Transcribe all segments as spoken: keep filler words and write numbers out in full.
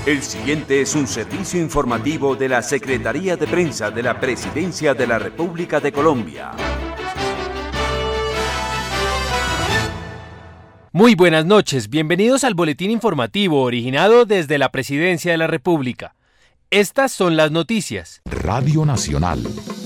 El siguiente es un servicio informativo de la Secretaría de Prensa de la Presidencia de la República de Colombia. Muy buenas noches, bienvenidos al boletín informativo originado desde la Presidencia de la República. Estas son las noticias. Radio Nacional.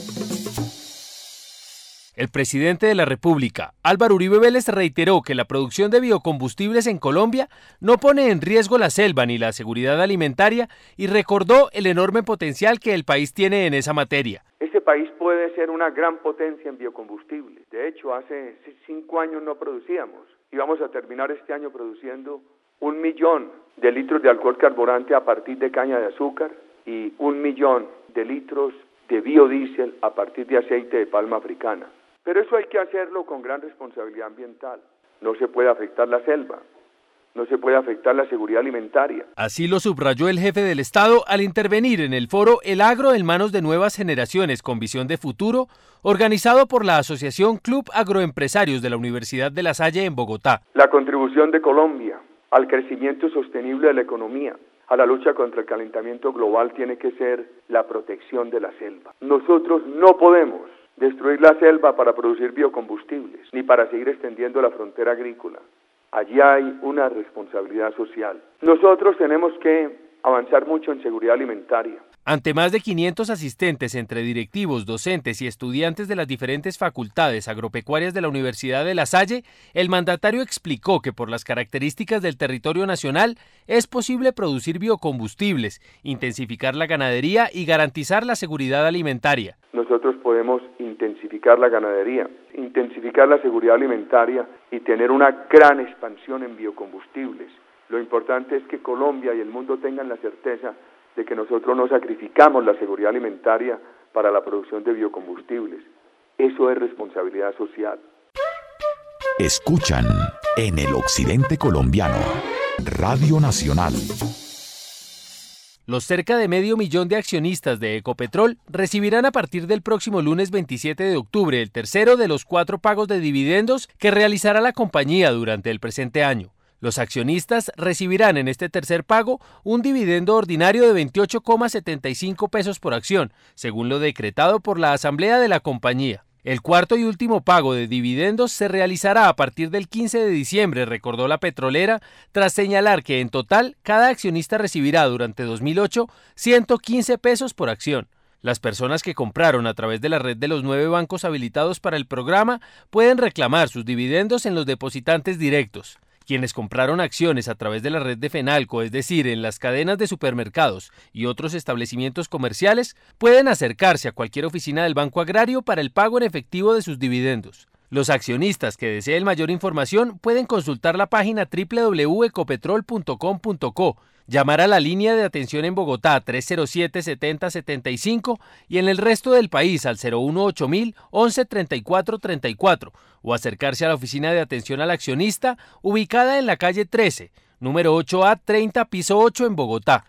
El presidente de la República, Álvaro Uribe Vélez, reiteró que la producción de biocombustibles en Colombia no pone en riesgo la selva ni la seguridad alimentaria y recordó el enorme potencial que el país tiene en esa materia. Este país puede ser una gran potencia en biocombustibles. De hecho, hace cinco años no producíamos y vamos a terminar este año produciendo un millón de litros de alcohol carburante a partir de caña de azúcar y un millón de litros de biodiesel a partir de aceite de palma africana. Pero eso hay que hacerlo con gran responsabilidad ambiental. No se puede afectar la selva, no se puede afectar la seguridad alimentaria. Así lo subrayó el jefe del Estado al intervenir en el foro El Agro en manos de nuevas generaciones con visión de futuro, organizado por la Asociación Club Agroempresarios de la Universidad de La Salle en Bogotá. La contribución de Colombia al crecimiento sostenible de la economía, a la lucha contra el calentamiento global, tiene que ser la protección de la selva. Nosotros no podemos destruir la selva para producir biocombustibles, ni para seguir extendiendo la frontera agrícola. Allí hay una responsabilidad social. Nosotros tenemos que avanzar mucho en seguridad alimentaria. Ante más de quinientos asistentes entre directivos, docentes y estudiantes de las diferentes facultades agropecuarias de la Universidad de La Salle, el mandatario explicó que por las características del territorio nacional es posible producir biocombustibles, intensificar la ganadería y garantizar la seguridad alimentaria. Nosotros podemos intensificar la ganadería, intensificar la seguridad alimentaria y tener una gran expansión en biocombustibles. Lo importante es que Colombia y el mundo tengan la certeza de que nosotros no sacrificamos la seguridad alimentaria para la producción de biocombustibles. Eso es responsabilidad social. Escuchan en el occidente colombiano, Radio Nacional. Los cerca de medio millón de accionistas de Ecopetrol recibirán a partir del próximo lunes veintisiete de octubre el tercero de los cuatro pagos de dividendos que realizará la compañía durante el presente año. Los accionistas recibirán en este tercer pago un dividendo ordinario de veintiocho coma setenta y cinco pesos por acción, según lo decretado por la Asamblea de la compañía. El cuarto y último pago de dividendos se realizará a partir del quince de diciembre, recordó la petrolera, tras señalar que en total cada accionista recibirá durante dos mil ocho ciento quince pesos por acción. Las personas que compraron a través de la red de los nueve bancos habilitados para el programa pueden reclamar sus dividendos en los depositantes directos. Quienes compraron acciones a través de la red de Fenalco, es decir, en las cadenas de supermercados y otros establecimientos comerciales, pueden acercarse a cualquier oficina del Banco Agrario para el pago en efectivo de sus dividendos. Los accionistas que deseen mayor información pueden consultar la página doble u doble u doble u punto ecopetrol punto com punto co, llamar a la línea de atención en Bogotá tres cero siete, setenta, setenta y cinco y en el resto del país al cero uno ocho mil, once, treinta y cuatro, treinta y cuatro o acercarse a la oficina de atención al accionista ubicada en la calle trece, número ocho A treinta, piso ocho en Bogotá.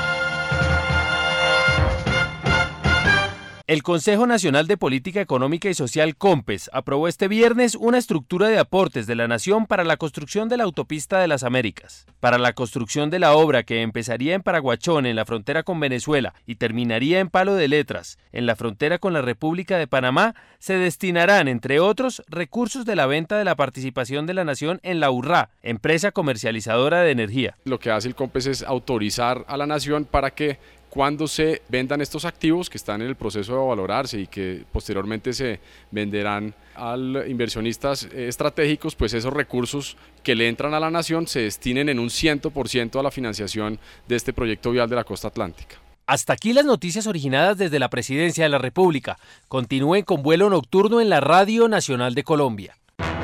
El Consejo Nacional de Política Económica y Social COMPES aprobó este viernes una estructura de aportes de la Nación para la construcción de la Autopista de las Américas. Para la construcción de la obra, que empezaría en Paraguachón, en la frontera con Venezuela, y terminaría en Palo de Letras, en la frontera con la República de Panamá, se destinarán, entre otros, recursos de la venta de la participación de la Nación en la URRA, empresa comercializadora de energía. Lo que hace el COMPES es autorizar a la Nación para que cuando se vendan estos activos que están en el proceso de valorarse y que posteriormente se venderán a inversionistas estratégicos, pues esos recursos que le entran a la Nación se destinen en un cien por ciento a la financiación de este proyecto vial de la costa atlántica. Hasta aquí las noticias originadas desde la Presidencia de la República. Continúen con Vuelo Nocturno en la Radio Nacional de Colombia.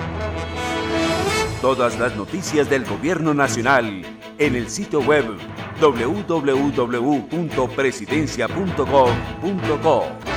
Todas las noticias del Gobierno Nacional en el sitio web doble u doble u doble u punto presidencia punto gov punto co.